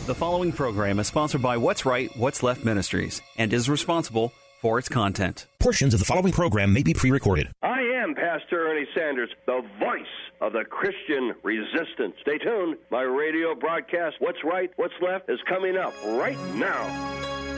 The following program is sponsored by What's Right, What's Left Ministries and is responsible for its content. Portions of the following program may be pre-recorded. I am Pastor Ernie Sanders, the voice of the Christian resistance. Stay tuned. My radio broadcast, What's Right, What's Left, is coming up right now.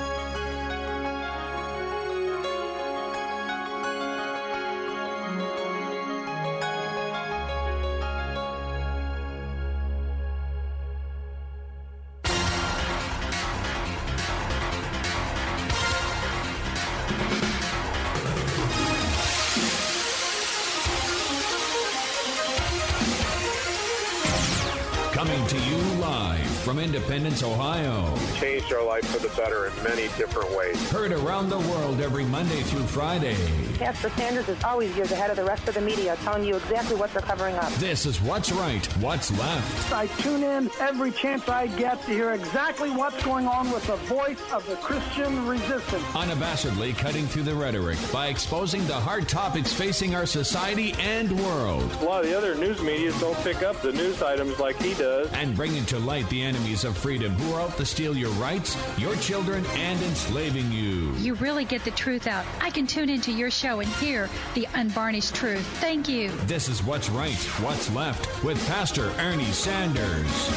Coming to you live from Independence, Ohio. Changed our life for the better in many different ways. Heard around the world every Monday through Friday. Pastor Sanders is always years ahead of the rest of the media, telling you exactly what they're covering up. This is What's Right, What's Left. I tune in every chance I get to hear exactly what's going on with the voice of the Christian resistance. Unabashedly cutting through the rhetoric by exposing the hard topics facing our society and world. A lot of the other news media don't pick up the news items like he does. And bringing to light the enemies of freedom who are out to steal your rights, your children, and enslaving you. You really get the truth out. I can tune into your show and hear the unvarnished truth. Thank you. This is What's Right, What's Left with Pastor Ernie Sanders.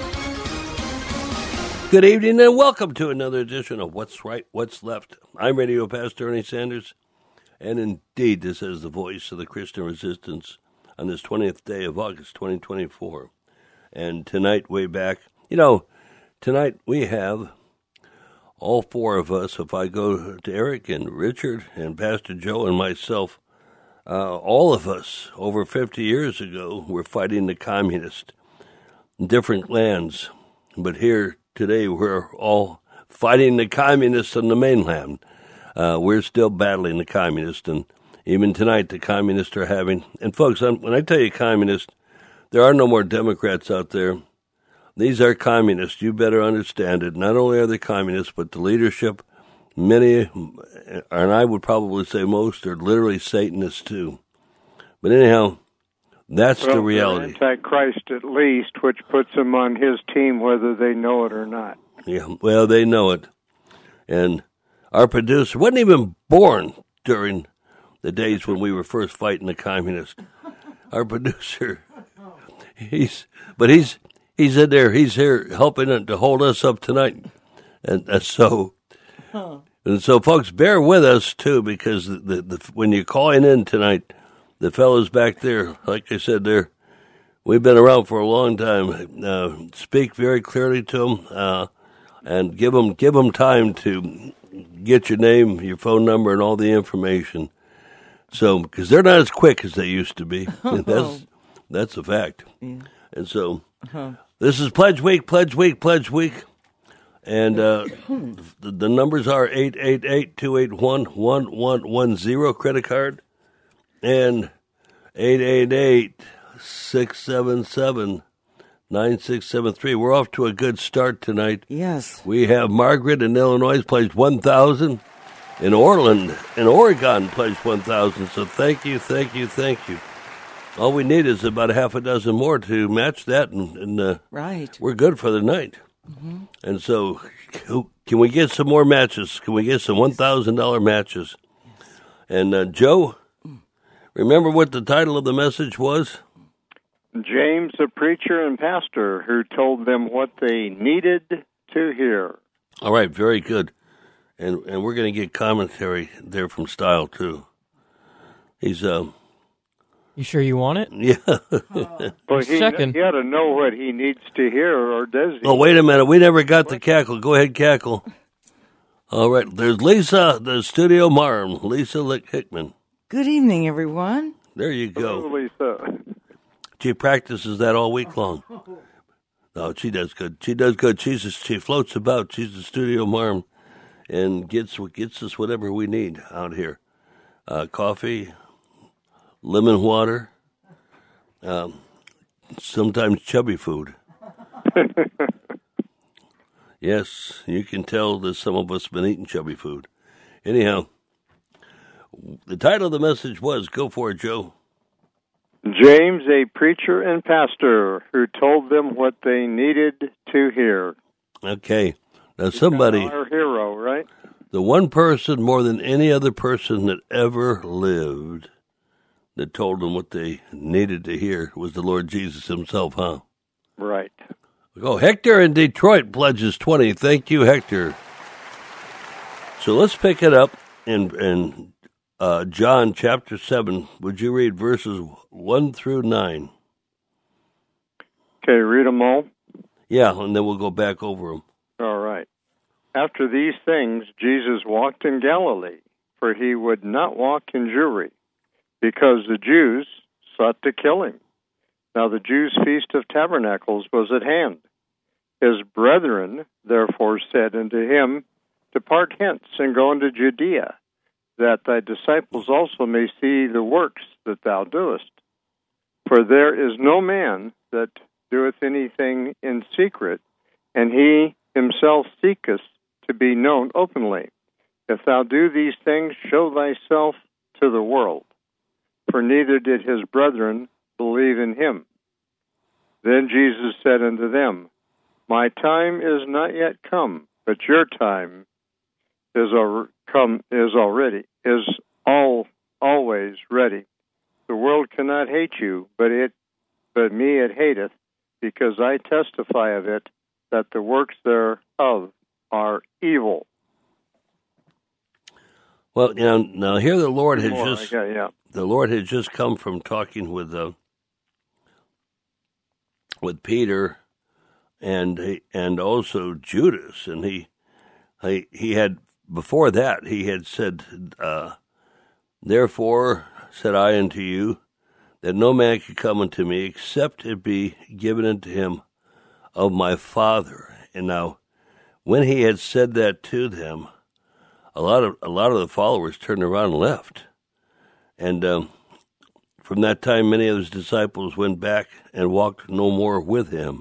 Good evening and welcome to another edition of What's Right, What's Left. I'm Radio Pastor Ernie Sanders, and indeed this is the voice of the Christian resistance on this 20th day of August 2024. And tonight, way back, tonight we have all four of us. If I go to Eric and Richard and Pastor Joe and myself, all of us over 50 years ago were fighting the communists in different lands. But here today we're all fighting the communists on the mainland. We're still battling the communists. And even tonight the communists are having, and folks, when I tell you communists, there are no more Democrats out there. These are communists. You better understand it. Not only are they communists, but the leadership, many, and I would probably say most, are literally Satanists too. But anyhow, that's the reality. Antichrist at least, which puts them on his team whether they know it or not. Yeah, well, they know it. And our producer wasn't even born during the days when we were first fighting the communists. Our producer... He's in there. He's here helping to hold us up tonight, and so folks, bear with us too, because the when you're calling in tonight, the fellows back there, like I said, we've been around for a long time. Speak very clearly to them, and give them time to get your name, your phone number, and all the information. So, because they're not as quick as they used to be. That's a fact. Yeah. And so this is Pledge Week, and the numbers are 888-281-1110 credit card and 888-677-9673. We're off to a good start tonight. Yes. We have Margaret in Illinois pledged 1,000. In Orland, in Oregon, pledged 1,000. So thank you. All we need is about a half a dozen more to match that, and right. We're good for the night. Mm-hmm. And so, can we get some more matches? Can we get some $1,000 matches? Yes. And Joe, remember what the title of the message was? James, a preacher and pastor who told them what they needed to hear. All right, very good. And we're going to get commentary there from Style too. He's You sure you want it? Yeah. Well, he ought to know what he needs to hear, or does he? Oh, wait a minute. We never got the cackle. Go ahead, cackle. All right. There's Lisa, the studio marm, Lisa Hickman. Good evening, everyone. There you go. Hello, Lisa. She practices that all week long. No, she does good. She floats about. She's the studio marm and gets us whatever we need out here. Coffee, lemon water, sometimes chubby food. Yes, you can tell that some of us have been eating chubby food. Anyhow, the title of the message was, go for it, Joe. James, a preacher and pastor who told them what they needed to hear. Okay. Now somebody... Our hero, right? The one person more than any other person that ever lived that told them what they needed to hear was the Lord Jesus himself, huh? Right. Oh, Hector in Detroit pledges 20. Thank you, Hector. So let's pick it up in John chapter 7. Would you read verses 1 through 9? Okay, read them all? Yeah, and then we'll go back over them. All right. After these things, Jesus walked in Galilee, for he would not walk in Jewry, because the Jews sought to kill him. Now the Jews' feast of tabernacles was at hand. His brethren therefore said unto him, Depart hence, and go into Judea, that thy disciples also may see the works that thou doest. For there is no man that doeth anything in secret, and he himself seeketh to be known openly. If thou do these things, show thyself to the world. For neither did his brethren believe in him. Then Jesus said unto them, My time is not yet come, but your time is always ready. The world cannot hate you, but me it hateth, because I testify of it, that the works thereof are evil. Well, now here the Lord had the Lord had just come from talking with Peter and also Judas, and he had before that he had said, Therefore said I unto you, that no man can come unto me except it be given unto him of my Father. And now, when he had said that to them, a lot of the followers turned around and left. And from that time, many of his disciples went back and walked no more with him.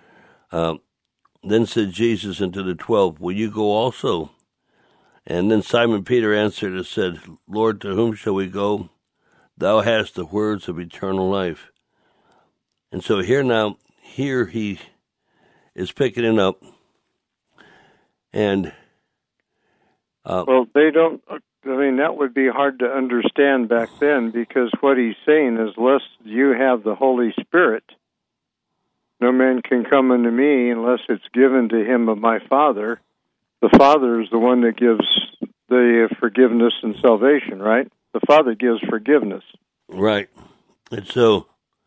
Then said Jesus unto the 12, Will you go also? And then Simon Peter answered and said, Lord, to whom shall we go? Thou hast the words of eternal life. And so here he is picking it up. And well, they don't. I mean, that would be hard to understand back then, because what he's saying is, unless you have the Holy Spirit, no man can come unto me unless it's given to him of my Father. The Father is the one that gives the forgiveness and salvation, right? The Father gives forgiveness. Right. And so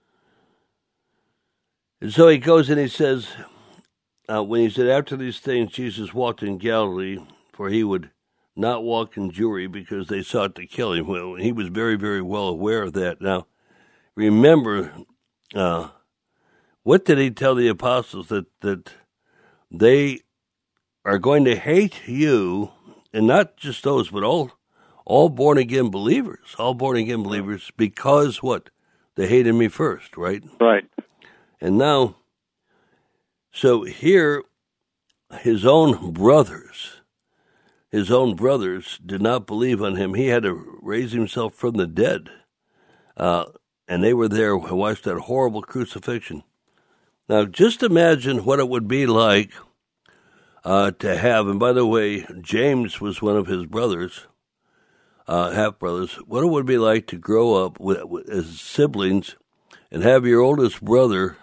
he goes and he says, when he said, After these things, Jesus walked in Galilee, for he would not walk in Jewry, because they sought to kill him. Well, he was very, very well aware of that. Now, remember, what did he tell the apostles? That they are going to hate you, and not just those, but all born-again believers. All born-again believers, because what? They hated me first, right? Right. And now, so here, his own brothers did not believe on him. He had to raise himself from the dead. And they were there and watched that horrible crucifixion. Now, just imagine what it would be like to have, and by the way, James was one of his brothers, half-brothers, what it would be like to grow up as siblings and have your oldest brother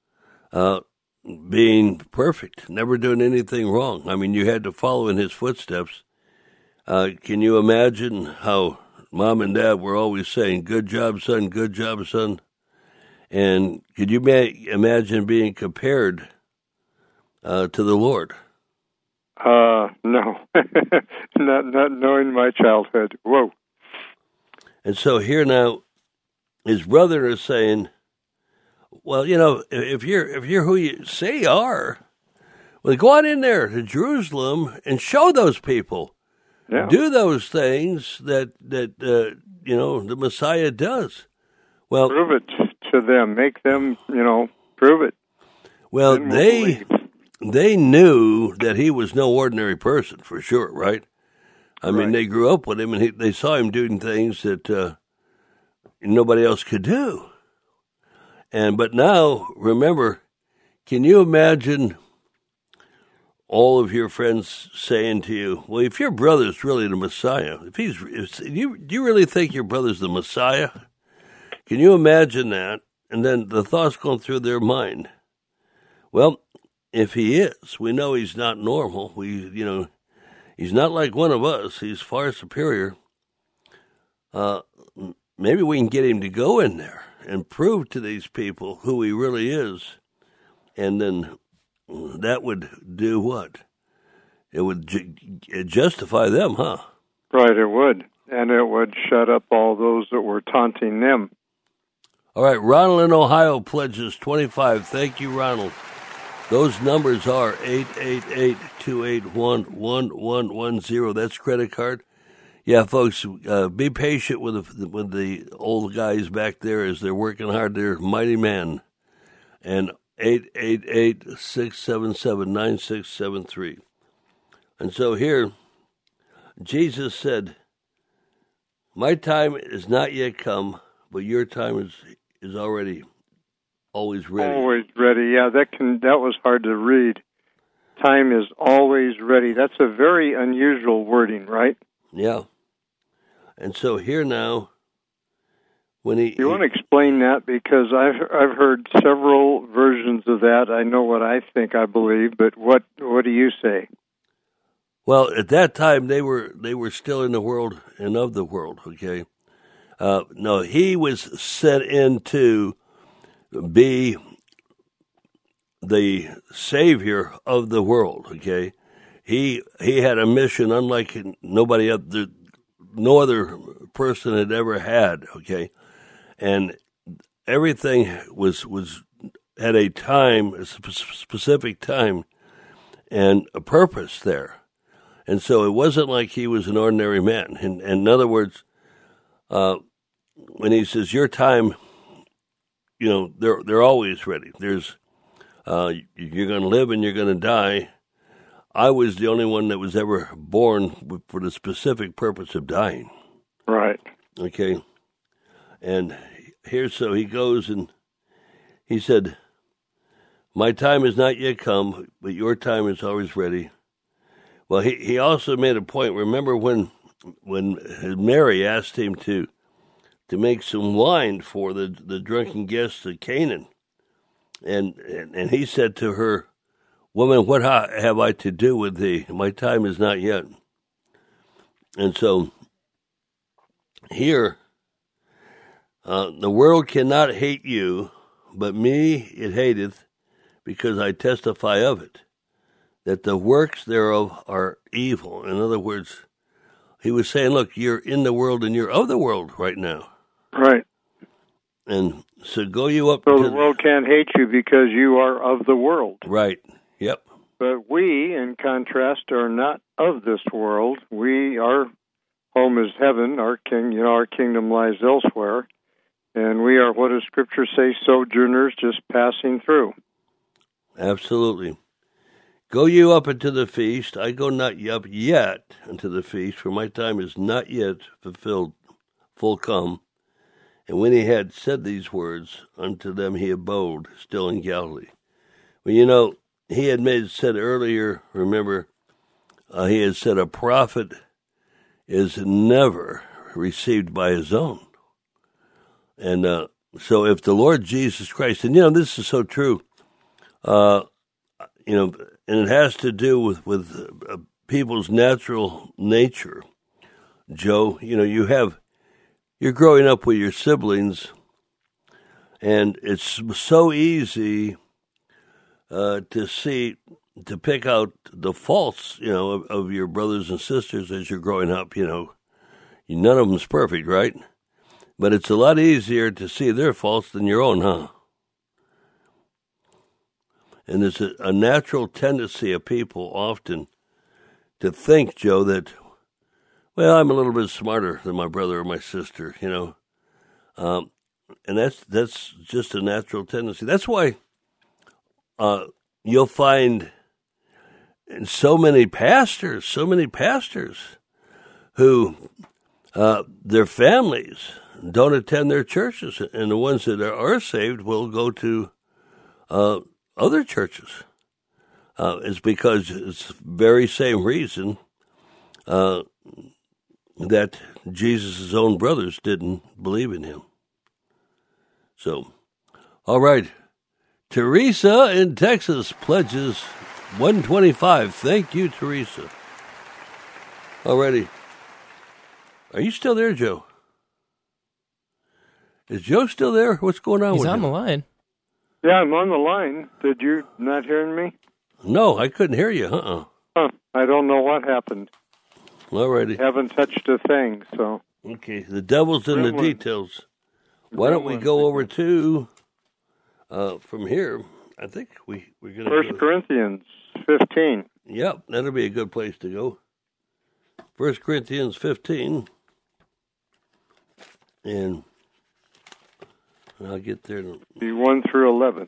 being perfect, never doing anything wrong. I mean, you had to follow in his footsteps. Can you imagine how Mom and Dad were always saying, good job, son, good job, son? And could you imagine being compared to the Lord? No. not knowing my childhood. Whoa. And so here now, his brother is saying, well, if you're who you say you are, well, go on in there to Jerusalem and show those people. Yeah. Do those things that the Messiah does. Well, prove it to them. Make them, prove it. Well, they knew that he was no ordinary person, for sure, right? I mean, they grew up with him, and they saw him doing things that nobody else could do. But now, remember, can you imagine all of your friends saying to you, well, if your brother's really the Messiah, do you really think your brother's the Messiah? Can you imagine that? And then the thoughts going through their mind. Well, if he is, we know he's not normal. He's not like one of us. He's far superior. Maybe we can get him to go in there and prove to these people who he really is. And then that would do what? It would justify them, huh? Right, it would. And it would shut up all those that were taunting them. All right, Ronald in Ohio pledges 25. Thank you, Ronald. Those numbers are 888-281-1110. That's credit card. Yeah, folks, be patient with the old guys back there as they're working hard. They're mighty men. And 888-677-9673. And so here, Jesus said, my time is not yet come, but your time is already always ready. Always ready, yeah. That was hard to read. Time is always ready. That's a very unusual wording, right? Yeah. And so here now, when you want to explain that, because I've heard several versions of that. I know what I think, I believe, but what do you say? Well, at that time they were still in the world and of the world. Okay, no, he was sent in to be the Savior of the world. Okay, he had a mission unlike nobody other, no other person had ever had. Okay. And everything was at a time, a specific time, and a purpose there. And so it wasn't like he was an ordinary man. And in other words, when he says your time, they're always ready. There's you're going to live and you're going to die. I was the only one that was ever born for the specific purpose of dying. Right. Okay. And here, so he goes and he said, my time is not yet come, but your time is always ready. Well, he also made a point. Remember when Mary asked him to make some wine for the drunken guests of Canaan. And he said to her, woman, what have I to do with thee? My time is not yet. And so here, the world cannot hate you, but me it hateth, because I testify of it, that the works thereof are evil. In other words, he was saying, look, you're in the world and you're of the world right now. Right. And so go you up. So the world can't hate you because you are of the world. Right. Yep. But we, in contrast, are not of this world. Our home is heaven. Our kingdom lies elsewhere. And we are, what does Scripture say, sojourners just passing through. Absolutely. Go you up into the feast. I go not up yet into the feast, for my time is not yet fulfilled, full come. And when he had said these words, unto them he abode, still in Galilee. Well, he had said earlier, remember, he had said a prophet is never received by his own. And so if the Lord Jesus Christ, and this is so true, and it has to do with people's natural nature. Joe, you're growing up with your siblings, and it's so easy to pick out the faults, of your brothers and sisters as you're growing up. None of them's perfect, right? But it's a lot easier to see their faults than your own, huh? And there's a natural tendency of people often to think, Joe, that, well, I'm a little bit smarter than my brother or my sister, and that's just a natural tendency. That's why you'll find so many pastors who their families don't attend their churches, and the ones that are saved will go to other churches. It's because it's the very same reason that Jesus' own brothers didn't believe in him. So, all right. Teresa in Texas pledges $125. Thank you, Teresa. Alrighty. Are you still there, Joe? Is Joe still there? What's going on with him? He's on the line. Yeah, I'm on the line. Did you not hear me? No, I couldn't hear you. I don't know what happened. Alrighty. Haven't touched a thing, so. Okay, the devil's in the details. Why don't we go over to, from here, I think we're going to 1 Corinthians 15. Yep, that'll be a good place to go. 1 Corinthians 15. And I'll get there. Be 1 through 11.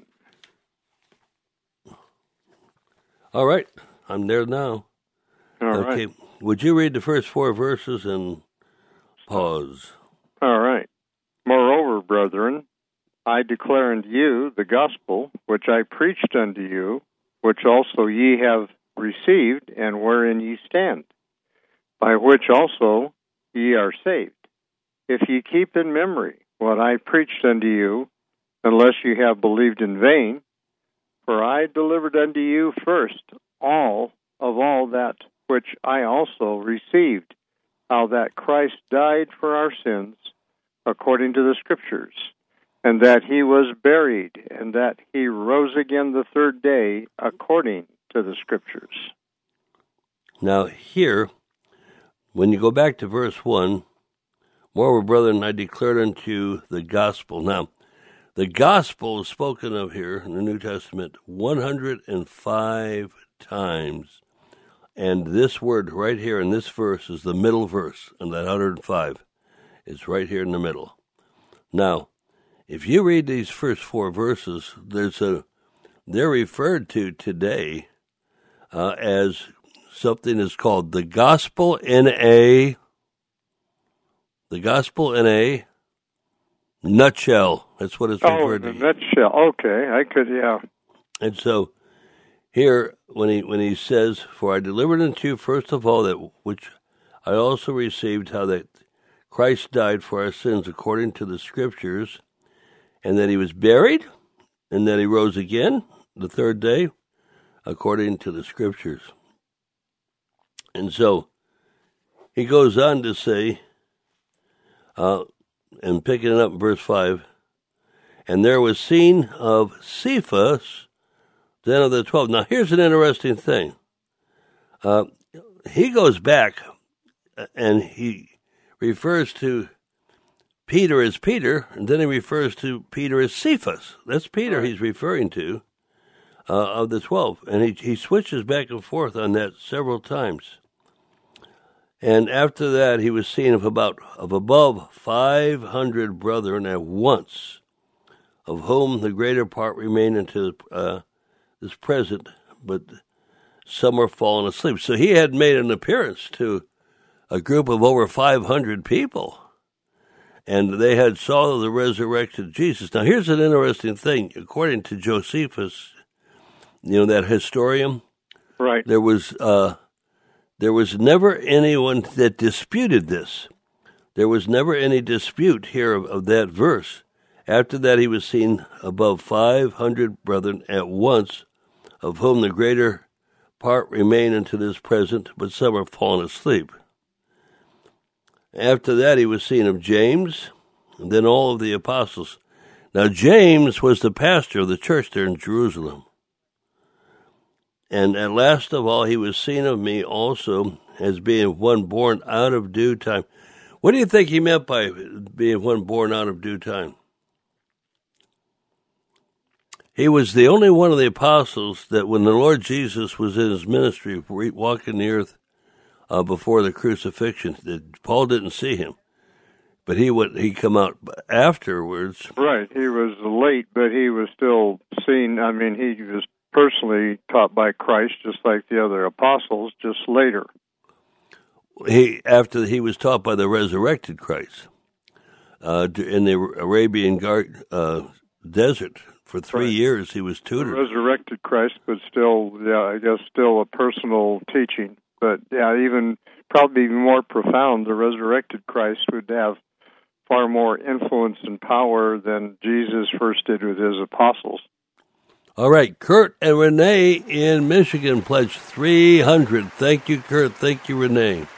All right, I'm there now. All right. Would you read the first 4 verses and pause? All right. Moreover, brethren, I declare unto you the gospel which I preached unto you, which also ye have received, and wherein ye stand, by which also ye are saved, if ye keep in memory what I preached unto you, unless ye have believed in vain. For I delivered unto you first all that which I also received, how that Christ died for our sins, according to the Scriptures, and that he was buried, and that he rose again the third day, according to the Scriptures. Now here, when you go back to verse 1, moreover, brethren, I declared unto you the gospel. Now, the gospel is spoken of here in the New Testament 105 times. And this word right here in this verse is the middle verse in that 105. It's right here in the middle. Now, if you read these first 4 verses, they're referred to today as something is called the gospel in a nutshell. That's what it's referred to. Nutshell. Okay, I could, yeah. And so here, when he says, "For I delivered unto you first of all that which I also received, how that Christ died for our sins according to the Scriptures, and that he was buried, and that he rose again the third day, according to the Scriptures." And so he goes on to say, and picking it up in verse 5, "And there was seen of Cephas, then of the 12. Now here's an interesting thing. He goes back and he refers to Peter as Peter, and then he refers to Peter as Cephas. That's Peter he's referring to, of the 12. And he switches back and forth on that several times. And after that, he was seen of above 500 brethren at once, of whom the greater part remain unto this present, but some are fallen asleep. So he had made an appearance to a group of over 500 people, and they had saw the resurrected Jesus. Now, here's an interesting thing. According to Josephus, that historian, right? There was never anyone that disputed this. There was never any dispute here of that verse. After that, he was seen above 500 brethren at once, of whom the greater part remain unto this present, but some are fallen asleep. After that, he was seen of James, and then all of the apostles. Now, James was the pastor of the church there in Jerusalem. And at last of all, he was seen of me also, as being one born out of due time. What do you think he meant by being one born out of due time? He was the only one of the apostles that when the Lord Jesus was in his ministry, walking the earth before the crucifixion, that Paul didn't see him. But he come out afterwards. Right. He was late, but he was still seen. I mean, he was personally taught by Christ, just like the other apostles, just later. After he was taught by the resurrected Christ in the Arabian desert, for 3 years he was tutored. The resurrected Christ was still, I guess, still a personal teaching. But, even probably even more profound, the resurrected Christ would have far more influence and power than Jesus first did with his apostles. All right, Kurt and Renee in Michigan pledged $300. Thank you, Kurt. Thank you, Renee.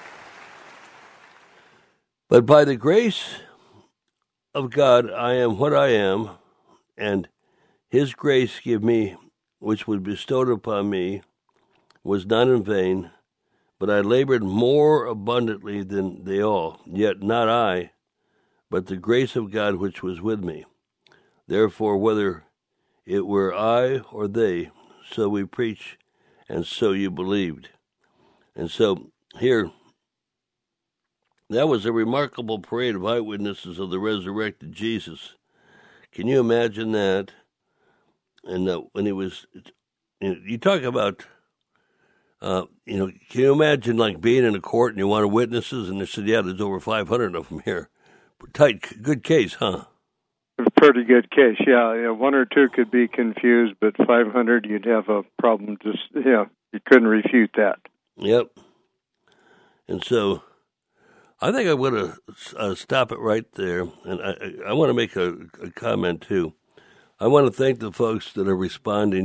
But by the grace of God, I am what I am, and his grace give me, which was bestowed upon me, was not in vain, but I labored more abundantly than they all, yet not I, but the grace of God which was with me. Therefore, whether it were I or they, so we preach, and so you believed. And so here, that was a remarkable parade of eyewitnesses of the resurrected Jesus. Can you imagine that? And when he was, you talk about, can you imagine like being in a court and you wanted witnesses, and they said, yeah, there's over 500 of them here. Tight, good case, huh? Pretty good case, yeah. One or two could be confused, but 500, you'd have a problem. You couldn't refute that. Yep. And so, I think I'm going to stop it right there, and I want to make a comment too. I want to thank the folks that are responding.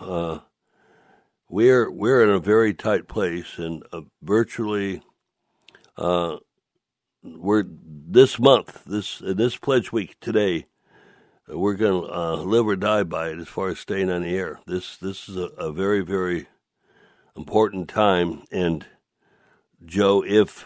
We're in a very tight place, and virtually, we're this month, this pledge week today. We're going to live or die by it as far as staying on the air. This is a very, very important time. And, Joe, if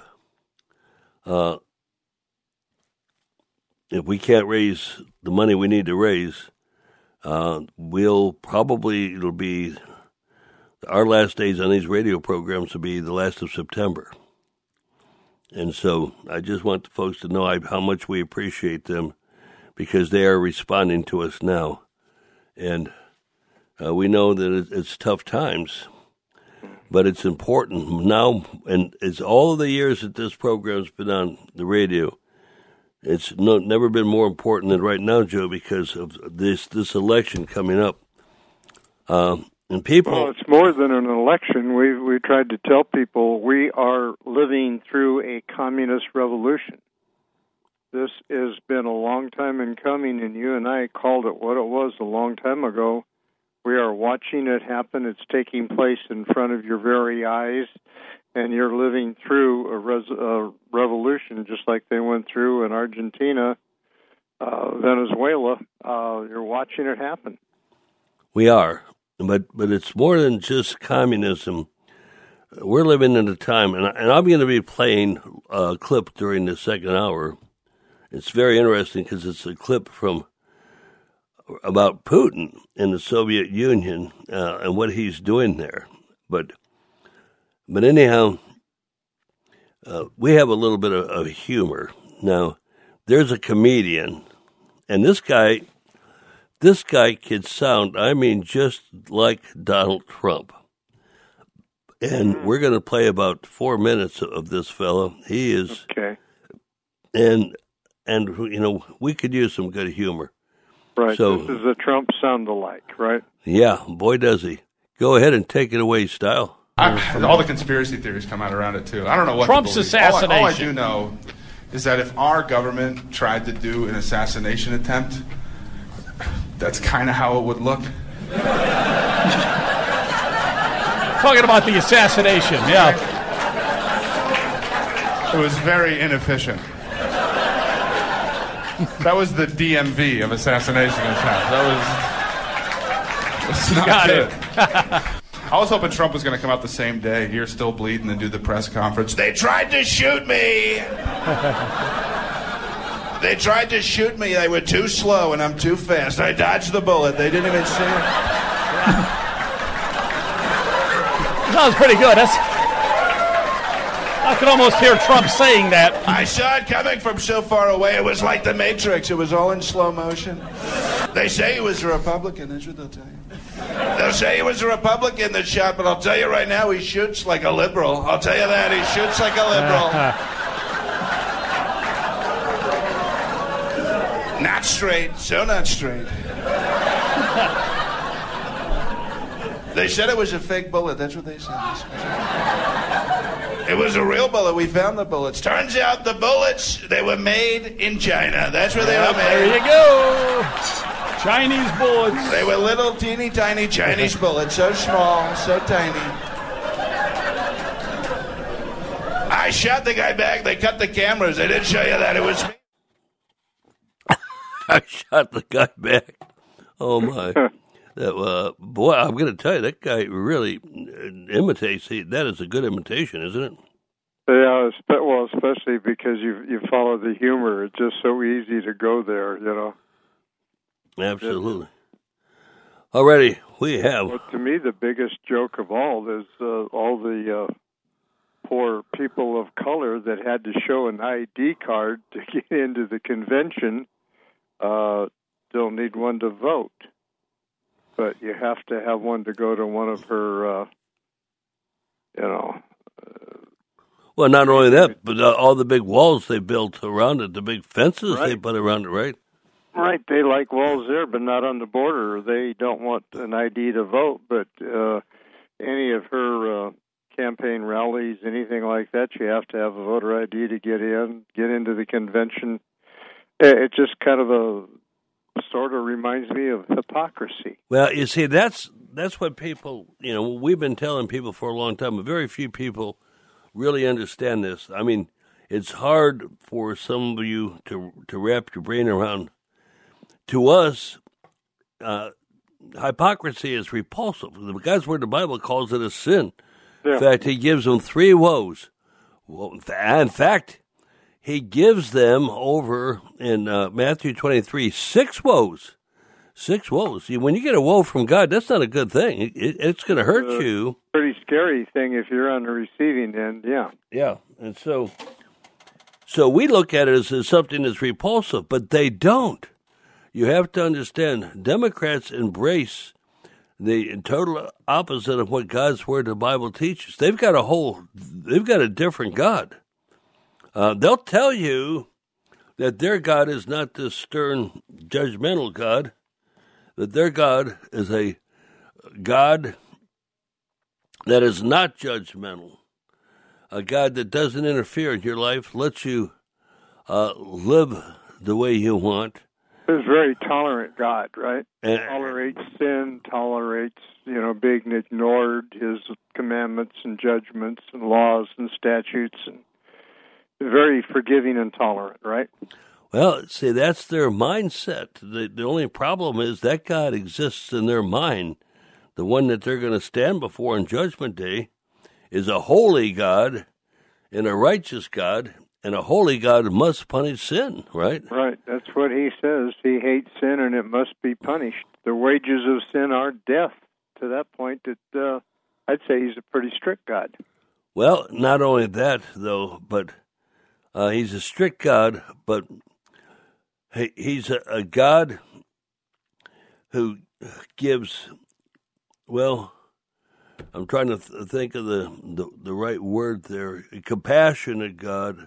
we can't raise the money we need to raise, it'll be our last days on these radio programs will be the last of September. And so I just want the folks to know how much we appreciate them, because they are responding to us now. And we know that it's tough times, but it's important now. And it's all of the years that this program's been on the radio, it's never been more important than right now, Joe, because of this election coming up. And people, well, it's more than an election. We tried to tell people we are living through a communist revolution. This has been a long time in coming, and you and I called it what it was a long time ago. We are watching it happen. It's taking place in front of your very eyes, and you're living through a revolution just like they went through in Argentina, Venezuela. You're watching it happen. We are, but it's more than just communism. We're living in a time, and I'm going to be playing a clip during the second hour. It's very interesting because it's a clip about Putin in the Soviet Union and what he's doing there. But anyhow, we have a little bit of humor. Now, there's a comedian, and this guy could sound, just like Donald Trump. And we're going to play about 4 minutes of this fellow. He is, okay. And we could use some good humor. Right. So, this is a Trump sound-alike, right? Yeah, boy, does he. Go ahead and take it away, Style. All the conspiracy theories come out around it, too. I don't know what Trump's assassination. All I do know is that if our government tried to do an assassination attempt, that's kind of how it would look. Talking about the assassination, yeah. It was very inefficient. That was the DMV of assassination attempts. That was not Got good. it. I was hoping Trump was going to come out the same day, ear still bleeding, and do the press conference. They tried to shoot me. They tried to shoot me. They were too slow, and I'm too fast. I dodged the bullet. They didn't even see it. That was pretty good. I could almost hear Trump saying that. I saw it coming from so far away. It was like the Matrix. It was all in slow motion. They say he was a Republican. That's what they'll tell you. They'll say he was a Republican that shot, but I'll tell you right now, he shoots like a liberal. I'll tell you that. He shoots like a liberal. Not straight. So not straight. They said it was a fake bullet. That's what they said. It was a real bullet. We found the bullets. Turns out the bullets, they were made in China. That's where they were made. There you go. Chinese bullets. They were little, teeny, tiny Chinese bullets. So small, so tiny. I shot the guy back. They cut the cameras. They didn't show you that. It was me. I shot the guy back. Oh, my. Boy, I'm going to tell you, that guy really imitates. That is a good imitation, isn't it? Yeah, well, especially because you follow the humor. It's just so easy to go there, you know. Absolutely. Already, we have. Well, to me, the biggest joke of all is all the poor people of color that had to show an ID card to get into the convention. Still need one to vote. But you have to have one to go to one of her, well, not only that, but all the big walls they built around it, the big fences they put around it, right? Right. They like walls there, but not on the border. They don't want an ID to vote, but any of her campaign rallies, anything like that, you have to have a voter ID to get into the convention. It just kind of sort of reminds me of hypocrisy. Well, you see, that's what people, we've been telling people for a long time, but very few people really understand this. I mean, it's hard for some of you to wrap your brain around. To us, hypocrisy is repulsive. God's word, the Bible, calls it a sin. Yeah. In fact, he gives them 3 woes. Well, in fact, he gives them over in Matthew 23 6 woes. 6 woes. See, when you get a woe from God, that's not a good thing. It's going to hurt you. Pretty scary thing if you're on the receiving end, yeah. Yeah, and so we look at it as something that's repulsive, but they don't. You have to understand, Democrats embrace the total opposite of what God's Word, the Bible, teaches. They've got a different God. They'll tell you that their God is not this stern, judgmental God, that their God is a God that is not judgmental, a God that doesn't interfere in your life, lets you live the way you want. He's a very tolerant God, right? Tolerates sin, tolerates, being ignored, his commandments and judgments and laws and statutes, and very forgiving and tolerant, right? Well, see, that's their mindset. The only problem is that God exists in their mind. The one that they're going to stand before on Judgment Day is a holy God and a righteous God, and a holy God must punish sin, right? Right. That's what he says. He hates sin, and it must be punished. The wages of sin are death. To that point, that I'd say he's a pretty strict God. Well, not only that, though, but he's a strict God, but he's a God who gives, well, I'm trying to think of the right word there, a compassionate God.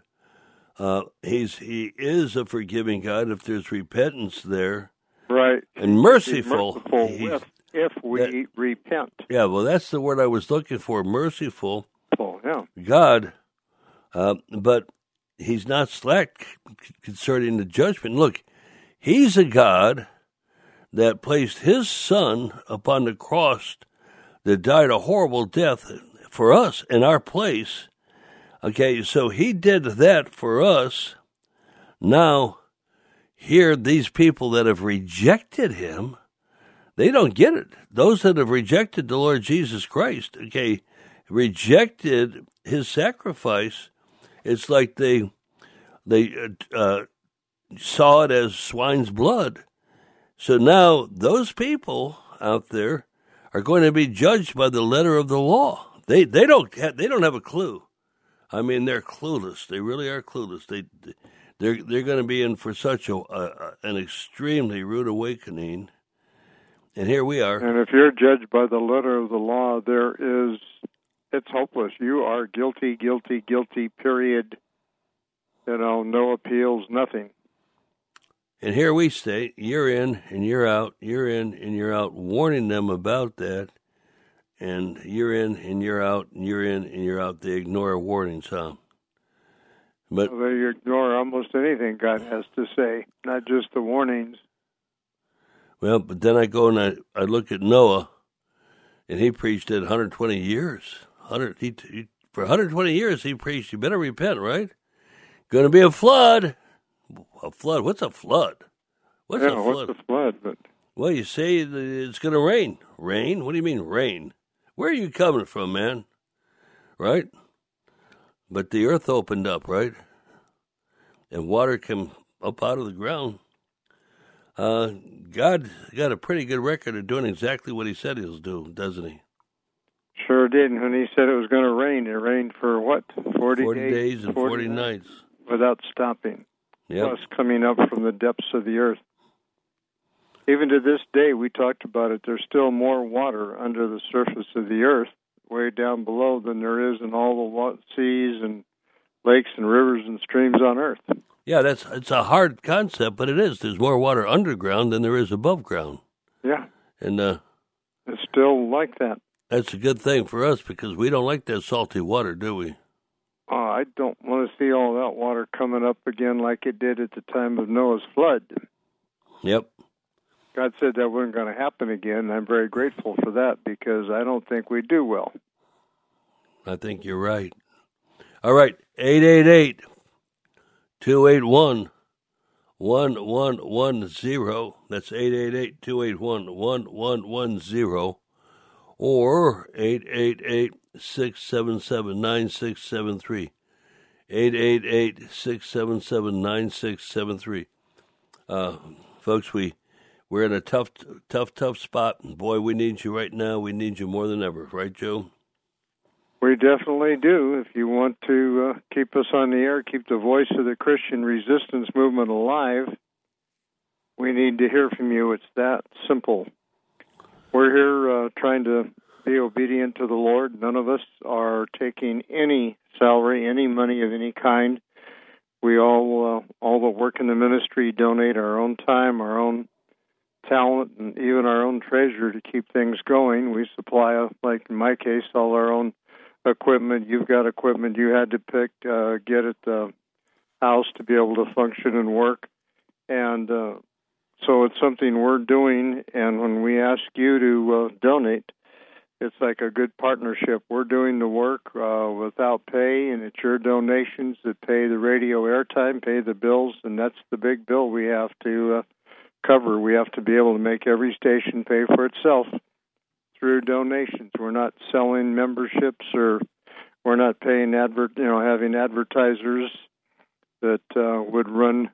He is a forgiving God if there's repentance there. Right. And merciful. If we repent. Yeah, well, that's the word I was looking for, merciful. Oh, yeah. God, but he's not slack concerning the judgment. Look, he's a God that placed his Son upon the cross that died a horrible death for us in our place. Okay, so he did that for us. Now, here, these people that have rejected him, they don't get it. Those that have rejected the Lord Jesus Christ, okay, rejected his sacrifice, it's like they saw it as swine's blood. So now those people out there are going to be judged by the letter of the law. They don't have a clue. I mean, they're clueless. They really are clueless. They're going to be in for such an extremely rude awakening. And here we are. And if you're judged by the letter of the law, it's hopeless. You are guilty, guilty, guilty, period. No appeals, nothing. And here we stay, year in and year out, year in and year out, warning them about that. And year in and year out, year in and year out, they ignore our warnings, huh? But well, they ignore almost anything God has to say, not just the warnings. Well, but then I go and I look at Noah, and he preached it 120 years. For 120 years, he preached, you better repent, right? Going to be a flood. A flood? What's a flood? What's a flood? What's a flood? But well, you say it's going to rain. Rain? What do you mean rain? Where are you coming from, man? Right? But the earth opened up, right? And water came up out of the ground. God got a pretty good record of doing exactly what he said he'll do, doesn't he? Sure did. And when he said it was going to rain, it rained for what? 40 days and 40 nights. Without stopping. Yep. Plus coming up from the depths of the earth. Even to this day, we talked about it, there's still more water under the surface of the earth, way down below, than there is in all the seas and lakes and rivers and streams on earth. Yeah, it's a hard concept, but it is. There's more water underground than there is above ground. Yeah. And it's still like that. That's a good thing for us because we don't like that salty water, do we? I don't want to see all that water coming up again like it did at the time of Noah's flood. Yep. God said that wasn't going to happen again, and I'm very grateful for that because I don't think we do well. I think you're right. All right, 888-281-1110. That's 888-281-1110. Or 888-677-9673. 888-677-9673. Folks, we're in a tough spot. Boy, we need you right now. We need you more than ever. Right, Joe? We definitely do. If you want to keep us on the air, keep the voice of the Christian resistance movement alive, we need to hear from you. It's that simple. We're here trying to be obedient to the Lord. None of us are taking any salary, any money of any kind. We all that work in the ministry donate our own time, our own talent, and even our own treasure to keep things going. We supply, like in my case, all our own equipment. You've got equipment you had to get at the house to be able to function and work. And so it's something we're doing, and when we ask you to donate, it's like a good partnership. We're doing the work without pay, and it's your donations that pay the radio airtime, pay the bills, and that's the big bill we have to cover. We have to be able to make every station pay for itself through donations. We're not selling memberships, or we're not paying having advertisers that would run.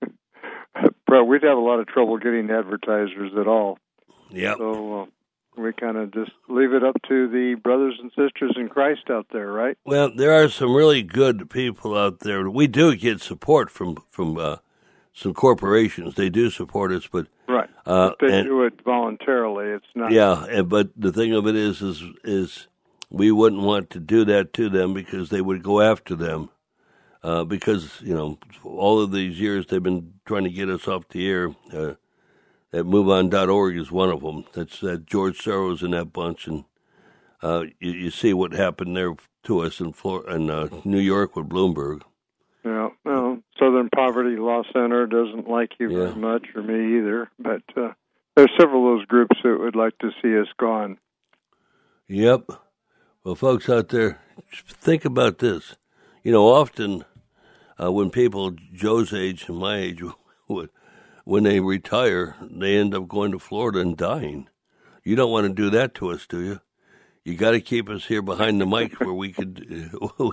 But we'd have a lot of trouble getting advertisers at all. Yeah. So we kind of just leave it up to the brothers and sisters in Christ out there, right? Well, there are some really good people out there. We do get support from some corporations. They do support us, but right. They do it voluntarily. It's not. Yeah, but the thing of it is we wouldn't want to do that to them because they would go after them. Because, all of these years they've been trying to get us off the air. That MoveOn.org is one of them. That's George Soros and that bunch. And you see what happened there to us in New York with Bloomberg. Yeah, well, Southern Poverty Law Center doesn't like you very much, or me either. But there's several of those groups that would like to see us gone. Yep. Well, folks out there, think about this. Often when people Joe's age and my age, when they retire, they end up going to Florida and dying. You don't want to do that to us, do you? You got to keep us here behind the mic where we could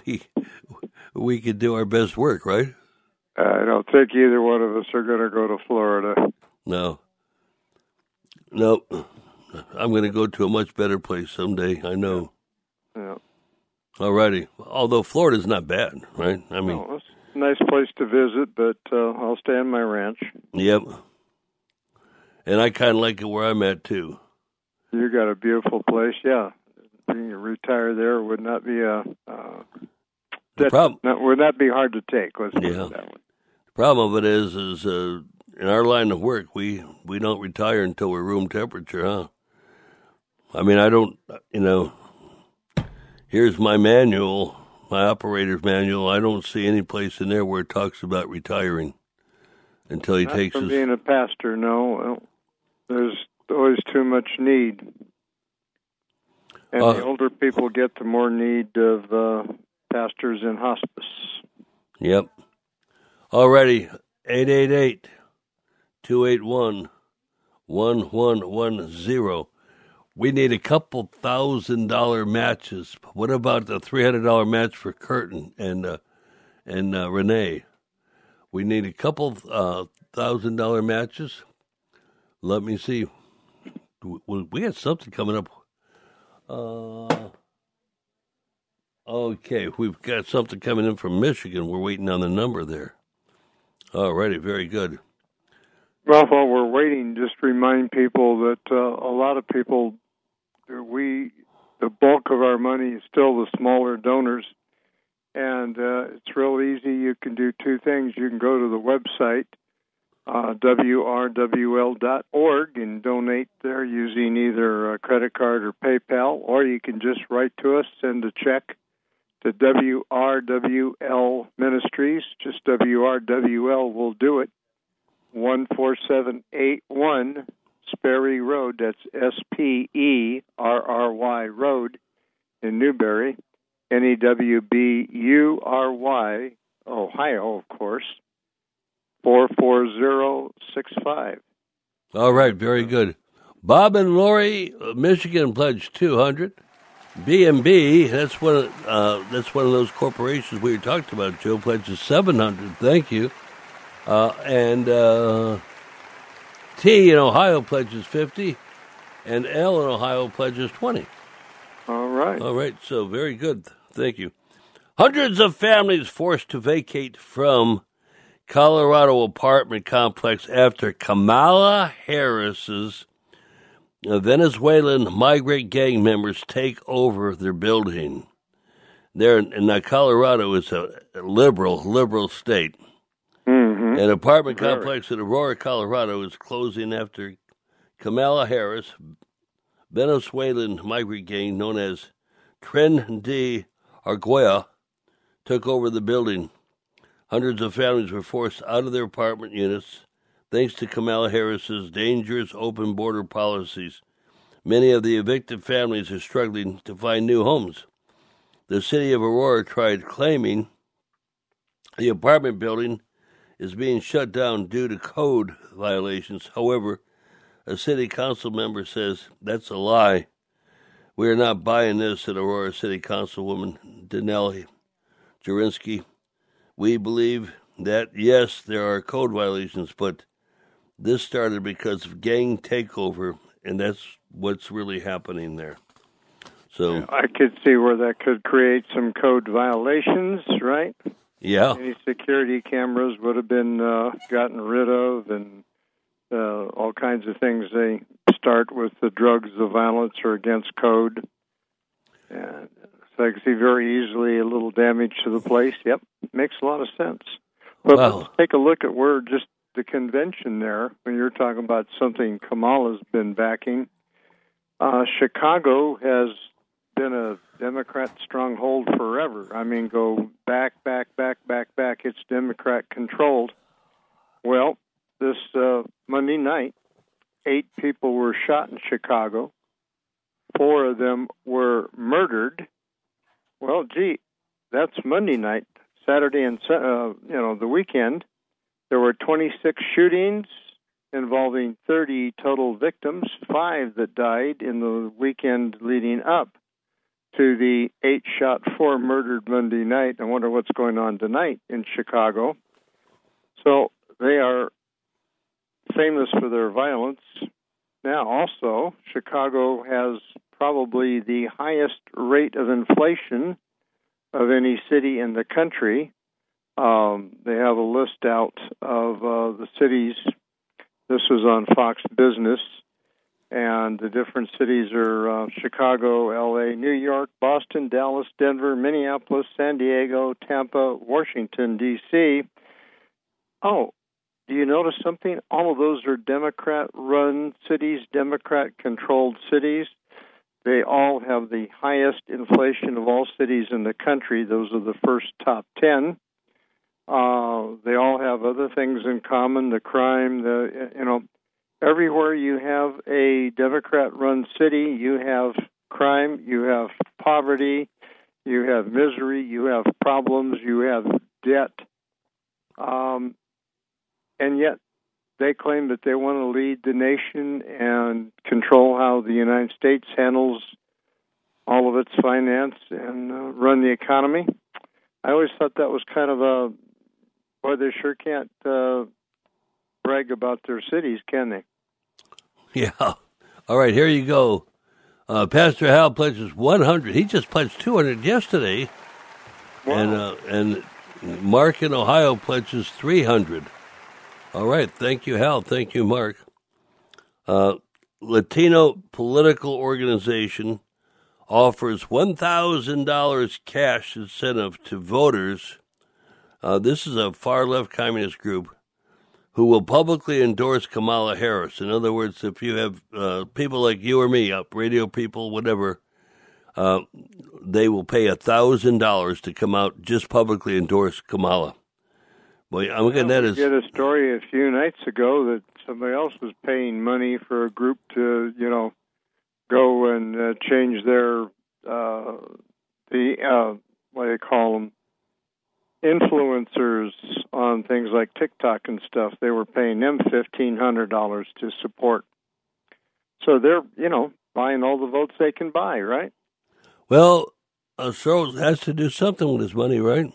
do our best work, right? I don't think either one of us are going to go to Florida. No. I'm going to go to a much better place someday, I know. Yeah. All righty. Although Florida's not bad, right? I mean, it's a nice place to visit, but I'll stay on my ranch. Yep. And I kind of like it where I'm at, too. You got a beautiful place, yeah. Being a retire there would not be would not be hard to take. Let's put it that way. The problem of it is in our line of work, we don't retire until we're room temperature, huh? I mean, I don't, here's my manual, my operator's manual. I don't see any place in there where it talks about retiring until he takes from his... being a pastor, no. Well, there's always too much need. And the older people get, the more need of pastors in hospice. Yep. Alrighty, 888-281-1110. We need a couple $1,000 matches. What about the $300 match for Curtin and Renee? We need a couple $1,000 matches. Let me see. We got something coming up. Okay, we've got something coming in from Michigan. We're waiting on the number there. Alrighty, very good. Well, while we're waiting, just remind people that a lot of people, the bulk of our money is still the smaller donors, and it's real easy. You can do two things. You can go to the website, wrwl.org, and donate there using either a credit card or PayPal, or you can just write to us, send a check to WRWL Ministries. Just WRWL will do it. 14781 Sperry Road. That's Sperry Road in Newberry. NEWBURY, Ohio, of course. 44065. All right, very good. Bob and Lori, Michigan, pledged $200. B&B, that's one of those corporations we talked about. Joe pledges $700. Thank you. And T in Ohio pledges $50, and L in Ohio pledges $20. All right. All right. So very good. Thank you. Hundreds of families forced to vacate from Colorado apartment complex after Kamala Harris's Venezuelan migrant gang members take over their building. There, and Colorado is a liberal state. Mm-hmm. An apartment complex in Aurora, Colorado, is closing after Kamala Harris, Venezuelan migrant gang known as Tren de Aragua, took over the building. Hundreds of families were forced out of their apartment units thanks to Kamala Harris's dangerous open border policies. Many of the evicted families are struggling to find new homes. The city of Aurora tried claiming the apartment building is being shut down due to code violations. However, a city council member says that's a lie. We are not buying this, said Aurora City Councilwoman Danelle Jurinsky. We believe that, yes, there are code violations, but this started because of gang takeover, and that's what's really happening there. So I could see where that could create some code violations, right? Yeah. Any security cameras would have been gotten rid of, and all kinds of things. They start with the drugs, the violence, or against code. And so I can see very easily a little damage to the place. Yep, makes a lot of sense. But let's take a look at where just the convention there, when you're talking about something Kamala's been backing. Chicago has been a Democrat stronghold forever. I mean, go back. It's Democrat-controlled. Well, this Monday night, 8 people were shot in Chicago. 4 of them were murdered. Well, gee, that's Monday night. Saturday and the weekend, there were 26 shootings involving 30 total victims, 5 that died in the weekend leading up to the 8-shot, 4 murdered Monday night. I wonder what's going on tonight in Chicago. So they are famous for their violence. Now, also, Chicago has probably the highest rate of inflation of any city in the country. They have a list out of the cities. This was on Fox Business, and the different cities are Chicago, L.A., New York, Boston, Dallas, Denver, Minneapolis, San Diego, Tampa, Washington, D.C. Oh, do you notice something? All of those are Democrat-run cities, Democrat-controlled cities. They all have the highest inflation of all cities in the country. Those are the first top 10. They all have other things in common, the crime, everywhere you have a Democrat-run city, you have crime, you have poverty, you have misery, you have problems, you have debt. And yet they claim that they want to lead the nation and control how the United States handles all of its finance and run the economy. I always thought that was kind of boy, they sure can't brag about their cities, can they? Yeah. All right, here you go. Pastor Hal pledges 100. He just pledged 200 yesterday. Wow. And Mark in Ohio pledges 300. All right, thank you, Hal. Thank you, Mark. Latino Political Organization offers $1,000 cash incentive to voters. This is a far-left communist group who will publicly endorse Kamala Harris. In other words, if you have people like you or me, radio people, whatever, they will pay $1,000 to come out just publicly endorse Kamala. Boy, I'm looking at that as... I did a story a few nights ago that somebody else was paying money for a group to, go and change their, what do they call them, influencers on things like TikTok and stuff. They were paying them $1,500 to support. So they're, buying all the votes they can buy, right? Well, Soros has to do something with his money, right?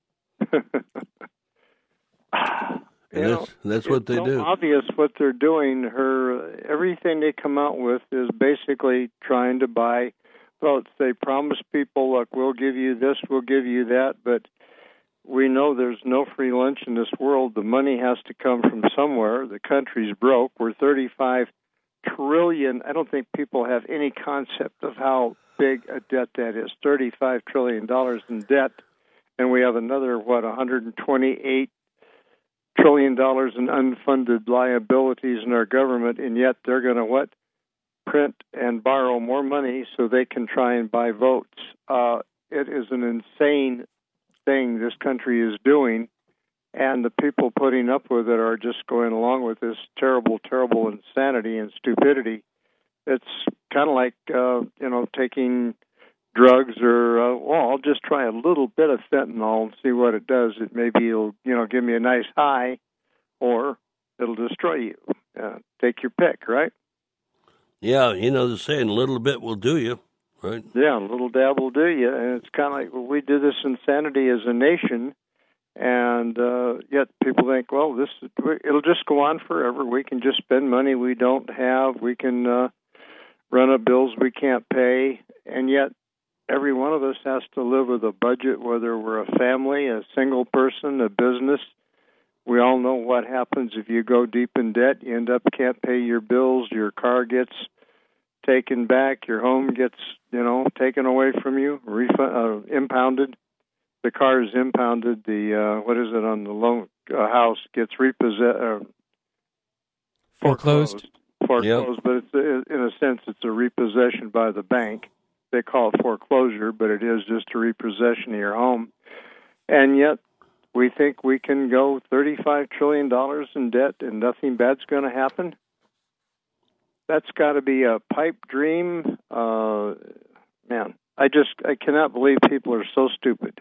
That's what they do. It's obvious what they're doing. Everything they come out with is basically trying to buy votes. They promise people, look, we'll give you this, we'll give you that, but we know there's no free lunch in this world. The money has to come from somewhere. The country's broke. We're $35 trillion. I don't think people have any concept of how big a debt that is. $35 trillion in debt, and we have another, $128 trillion in unfunded liabilities in our government, and yet they're going to print and borrow more money so they can try and buy votes. It is an insane thing this country is doing, and the people putting up with it are just going along with this terrible, terrible insanity and stupidity. It's kind of like, taking drugs or, I'll just try a little bit of fentanyl and see what it does. It maybe it'll, give me a nice high, or it'll destroy you. Take your pick, right? Yeah, the saying, a little bit will do you. Right. Yeah, a little dab will do you. And it's kind of like, we do this insanity as a nation, and yet people think, well, it'll just go on forever. We can just spend money we don't have. We can run up bills we can't pay. And yet every one of us has to live with a budget, whether we're a family, a single person, a business. We all know what happens if you go deep in debt. You end up can't pay your bills. Your car gets taken back, your home gets, taken away from you, impounded. The car is impounded. The on the loan house gets repossessed, foreclosed. Yep. But it's in a sense it's a repossession by the bank. They call it foreclosure, but it is just a repossession of your home. And yet we think we can go $35 trillion in debt and nothing bad's going to happen. That's got to be a pipe dream. Man, I cannot believe people are so stupid.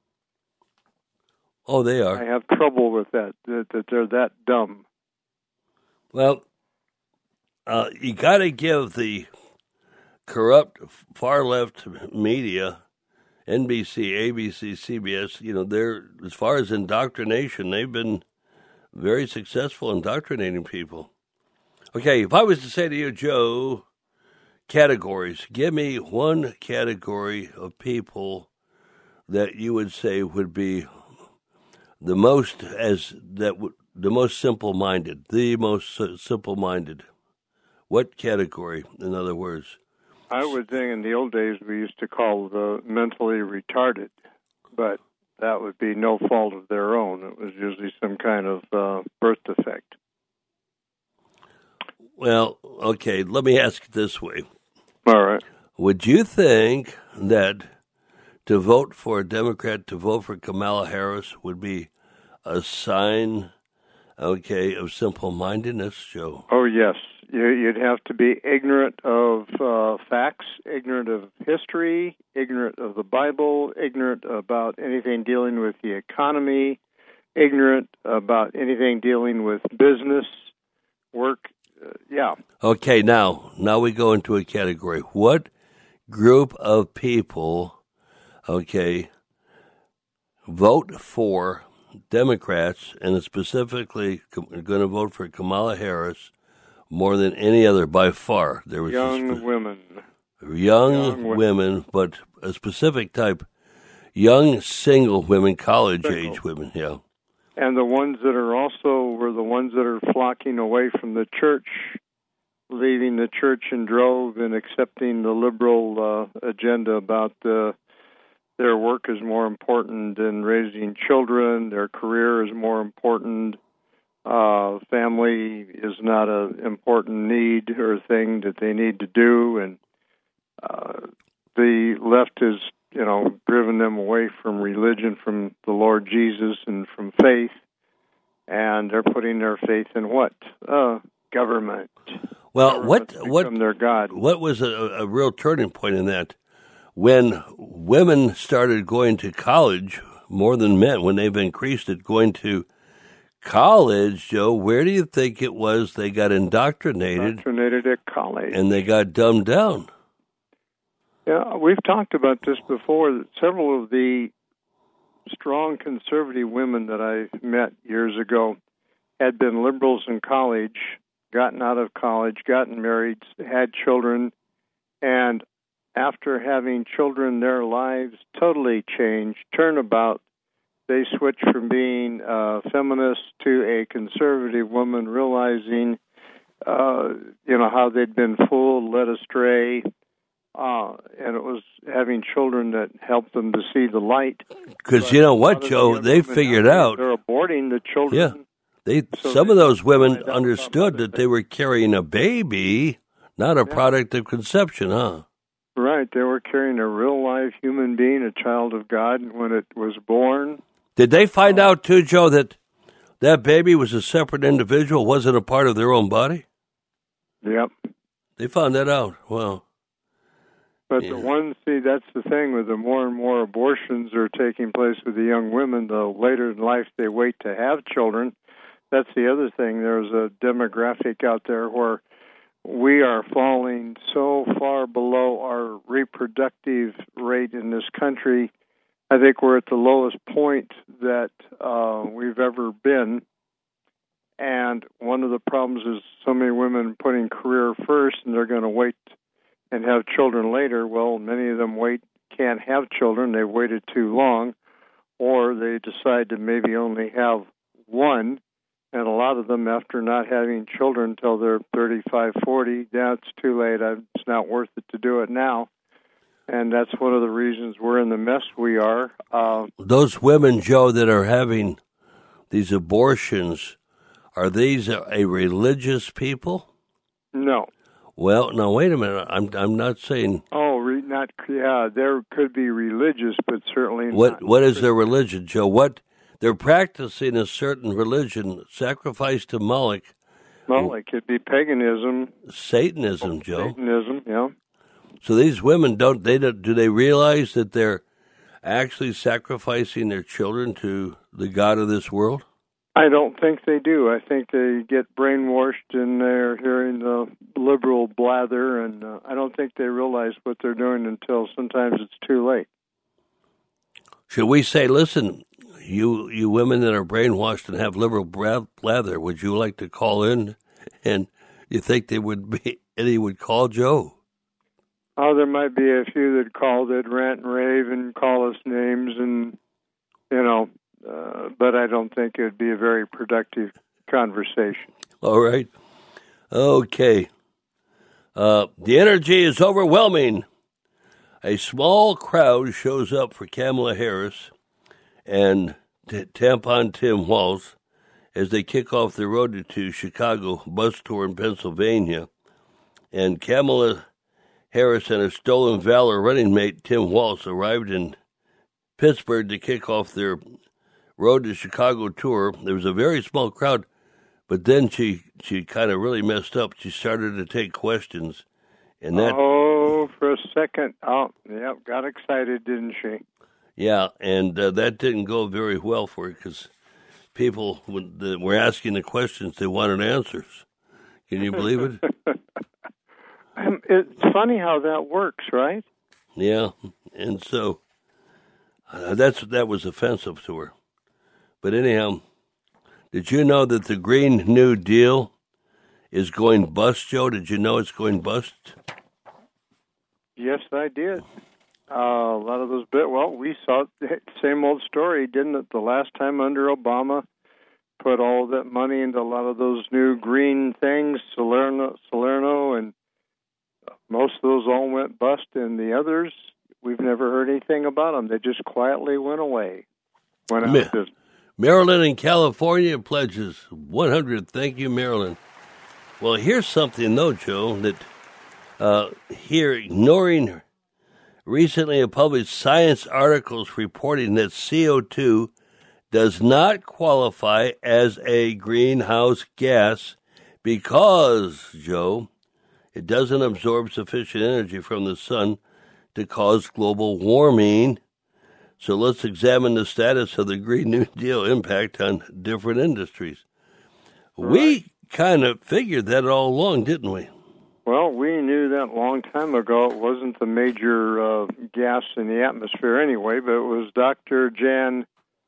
Oh, they are. I have trouble with that they're that dumb. Well, you got to give the corrupt far-left media, NBC, ABC, CBS, they're, as far as indoctrination, they've been very successful indoctrinating people. Okay, if I was to say to you, Joe, categories, give me one category of people that you would say would be the most simple-minded, simple-minded. What category, in other words? I would think in the old days we used to call the mentally retarded, but that would be no fault of their own. It was usually some kind of birth defect. Well, okay, let me ask it this way. All right. Would you think that to vote for a Democrat, to vote for Kamala Harris, would be a sign, okay, of simple-mindedness, Joe? Oh, yes. You'd have to be ignorant of facts, ignorant of history, ignorant of the Bible, ignorant about anything dealing with the economy, ignorant about anything dealing with business, work. Yeah. Okay, now we go into a category. What group of people, okay, vote for Democrats and specifically going to vote for Kamala Harris more than any other by far? There was young women. Young women, but a specific type. Young single women, college-age women, yeah. And the ones that are also were the ones that are flocking away from the church, leaving the church in drove and accepting the liberal agenda about their work is more important than raising children, their career is more important, family is not an important need or thing that they need to do, and the left has, driven them away from religion, from the Lord Jesus, and from faith, and they're putting their faith in what? Government. Well, what their God. What was a real turning point in that? When women started going to college more than men, when they've increased it, going to college, Joe, where do you think it was they got indoctrinated? Indoctrinated at college. And they got dumbed down. Yeah, we've talked about this before, that several of the strong conservative women that I met years ago had been liberals in college, gotten out of college, gotten married, had children, and after having children, their lives totally changed, turnabout. They switched from being a feminist to a conservative woman, realizing, how they'd been fooled, led astray, and it was having children that helped them to see the light. Because you know what, Joe, they figured out they're aborting the children. Yeah, some of those women understood that they were carrying a baby, not a product of conception, huh? Right, they were carrying a real live human being, a child of God, when it was born. Did they find out too, Joe, that baby was a separate individual, wasn't a part of their own body? Yep. They found that out. Wow. But the ones, that's the thing, with the more and more abortions are taking place with the young women, the later in life they wait to have children. That's the other thing. There's a demographic out there where we are falling so far below our reproductive rate in this country. I think we're at the lowest point that we've ever been. And one of the problems is so many women putting career first, and they're going to wait and have children later. Well, many of them can't have children. They've waited too long, or they decide to maybe only have one. And a lot of them, after not having children until they're 35, 40, it's too late. It's not worth it to do it now. And that's one of the reasons we're in the mess we are. Those women, Joe, that are having these abortions, are these a religious people? No. Well, now wait a minute. I'm not saying. There could be religious, but certainly not. What is their Christian. religion, Joe? What they're practicing a certain religion, sacrifice to Moloch. Moloch, it'd be paganism. Satanism, Joe. Satanism, yeah. So these women do they realize that they're actually sacrificing their children to the God of this world? I don't think they do. I think they get brainwashed and they're hearing the liberal blather, and I don't think they realize what they're doing until sometimes it's too late. Should we say, listen, you women that are brainwashed and have liberal blather, would you like to call in? And you think they would call, Joe? Oh, there might be a few that call, that rant and rave and call us names, and but I don't think it would be a very productive conversation. All right. Okay. The energy is overwhelming. A small crowd shows up for Kamala Harris, and Tampon Tim Walz as they kick off their Road to Chicago bus tour in Pennsylvania. And Kamala Harris and her Stolen Valor running mate Tim Walz arrived in Pittsburgh to kick off their Road to Chicago tour. There was a very small crowd, but then she kind of really messed up. She started to take questions. And that, for a second. Oh, yep, got excited, didn't she? Yeah, and that didn't go very well for her because people were asking the questions, they wanted answers. Can you believe it? It's funny how that works, right? Yeah, and so that was offensive to her. But anyhow, did you know that the Green New Deal is going bust, Joe? Did you know it's going bust? Yes, I did. A lot of those we saw the same old story, didn't it? The last time under Obama, put all that money into a lot of those new green things, Salerno, and most of those all went bust, and the others, we've never heard anything about them. They just quietly went away. Went out of business. Maryland and California pledges 100. Thank you, Maryland. Well, here's something, though, Joe, that here, ignoring recently published science articles reporting that CO2 does not qualify as a greenhouse gas because, Joe, it doesn't absorb sufficient energy from the sun to cause global warming. So let's examine the status of the Green New Deal impact on different industries. Right. We kind of figured that all along, didn't we? Well, we knew that a long time ago. It wasn't the major gas in the atmosphere anyway, but it was Dr. Jan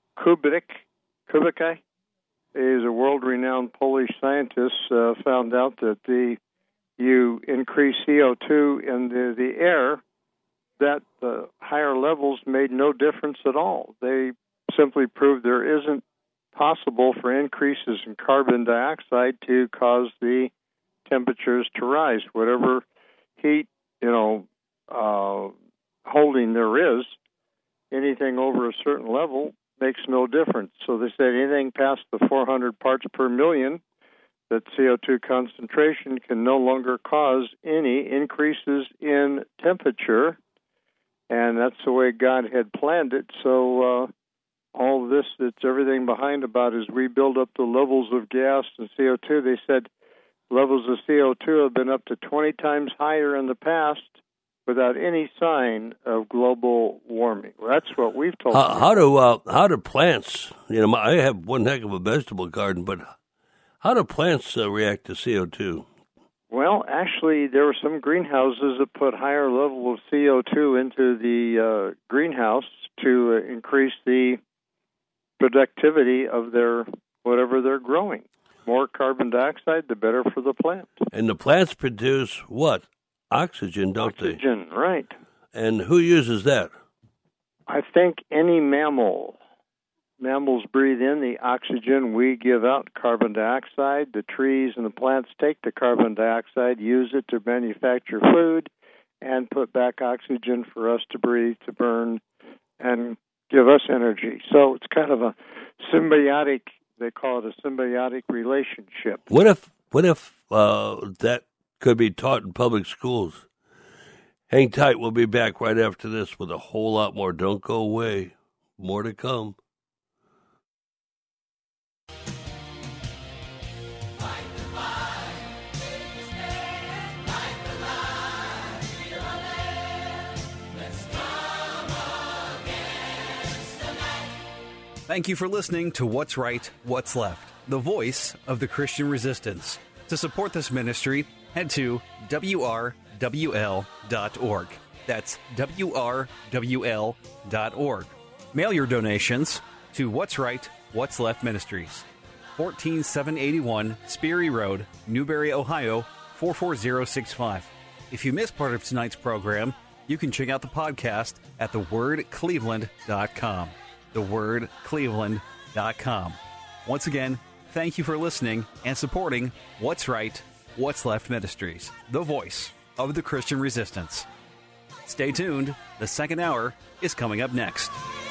Kubicki. He's a world-renowned Polish scientist, found out that you increase CO2 in the air, that the higher levels made no difference at all. They simply proved there isn't possible for increases in carbon dioxide to cause the temperatures to rise. Whatever heat, holding there is, anything over a certain level makes no difference. So they said anything past the 400 parts per million, that CO2 concentration can no longer cause any increases in temperature, and that's the way God had planned it. So all this, that's everything behind about is we build up the levels of gas and CO2. They said levels of CO2 have been up to 20 times higher in the past without any sign of global warming. Well, that's what we've told them. How do plants, I have one heck of a vegetable garden, but how do plants react to CO2? Well, actually, there were some greenhouses that put higher level of CO2 into the greenhouse to increase the productivity of their whatever they're growing. More carbon dioxide, the better for the plant. And the plants produce what? Oxygen, don't they? Oxygen, right. And who uses that? I think any mammal. Mammals breathe in the oxygen. We give out carbon dioxide. The trees and the plants take the carbon dioxide, use it to manufacture food, and put back oxygen for us to breathe, to burn, and give us energy. So it's kind of a symbiotic, they call it a symbiotic relationship. What if that could be taught in public schools? Hang tight. We'll be back right after this with a whole lot more. Don't go away. More to come. Thank you for listening to What's Right, What's Left, the voice of the Christian resistance. To support this ministry, head to WRWL.org. That's WRWL.org. Mail your donations to What's Right, What's Left Ministries, 14781 Sperry Road, Newberry, Ohio, 44065. If you missed part of tonight's program, you can check out the podcast at thewordcleveland.com. thewordcleveland.com. Once again, thank you for listening and supporting What's Right, What's Left Ministries, the voice of the Christian resistance. Stay tuned. The second hour is coming up next.